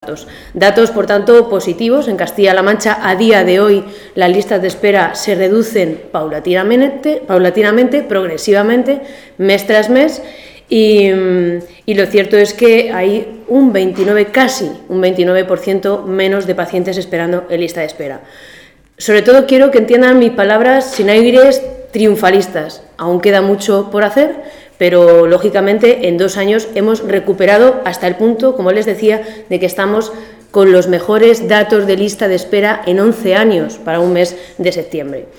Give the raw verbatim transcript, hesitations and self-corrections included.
datos. Datos, por tanto, positivos. En Castilla-La Mancha, a día de hoy, las listas de espera se reducen paulatinamente, paulatinamente progresivamente, mes tras mes, y, y lo cierto es que hay un veintinueve, casi un veintinueve por ciento menos de pacientes esperando en lista de espera. Sobre todo quiero que entiendan mis palabras sin aires triunfalistas. Aún queda mucho por hacer, pero lógicamente en dos años hemos recuperado hasta el punto, como les decía, de que estamos con los mejores datos de lista de espera en once años para un mes de septiembre.